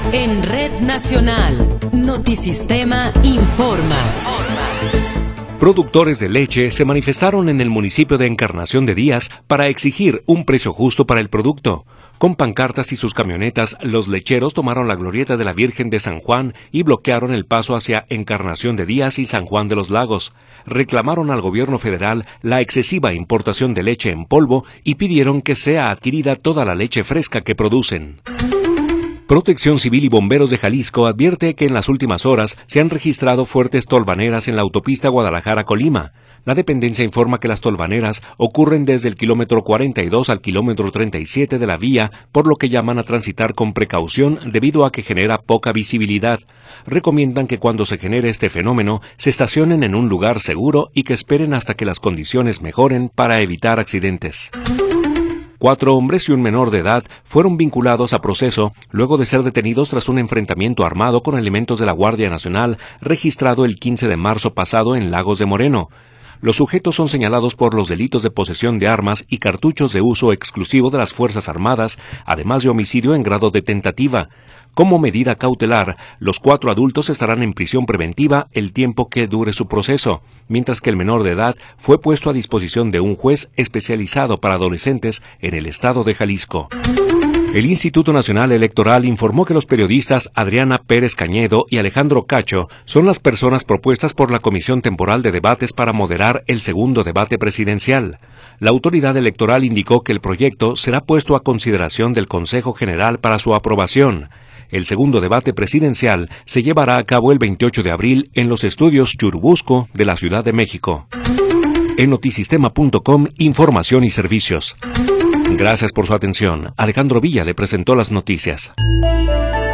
En Red Nacional, Notisistema informa. Productores de leche se manifestaron en el municipio de Encarnación de Díaz para exigir un precio justo para el producto. Con pancartas y sus camionetas, los lecheros tomaron la glorieta de la Virgen de San Juan y bloquearon el paso hacia Encarnación de Díaz y San Juan de los Lagos. Reclamaron al gobierno federal la excesiva importación de leche en polvo y pidieron que sea adquirida toda la leche fresca que producen. Protección Civil y Bomberos de Jalisco advierte que en las últimas horas se han registrado fuertes tolvaneras en la autopista Guadalajara-Colima. La dependencia informa que las tolvaneras ocurren desde el kilómetro 42 al kilómetro 37 de la vía, por lo que llaman a transitar con precaución debido a que genera poca visibilidad. Recomiendan que cuando se genere este fenómeno se estacionen en un lugar seguro y que esperen hasta que las condiciones mejoren para evitar accidentes. 4 hombres y un menor de edad fueron vinculados a proceso luego de ser detenidos tras un enfrentamiento armado con elementos de la Guardia Nacional registrado el 15 de marzo pasado en Lagos de Moreno. Los sujetos son señalados por los delitos de posesión de armas y cartuchos de uso exclusivo de las Fuerzas Armadas, además de homicidio en grado de tentativa. Como medida cautelar, los 4 adultos estarán en prisión preventiva el tiempo que dure su proceso, mientras que el menor de edad fue puesto a disposición de un juez especializado para adolescentes en el estado de Jalisco. El Instituto Nacional Electoral informó que los periodistas Adriana Pérez Cañedo y Alejandro Cacho son las personas propuestas por la Comisión Temporal de Debates para moderar el segundo debate presidencial. La autoridad electoral indicó que el proyecto será puesto a consideración del Consejo General para su aprobación. El segundo debate presidencial se llevará a cabo el 28 de abril en los estudios Churubusco de la Ciudad de México. En notisistema.com, información y servicios. Gracias por su atención. Alejandro Villa le presentó las noticias.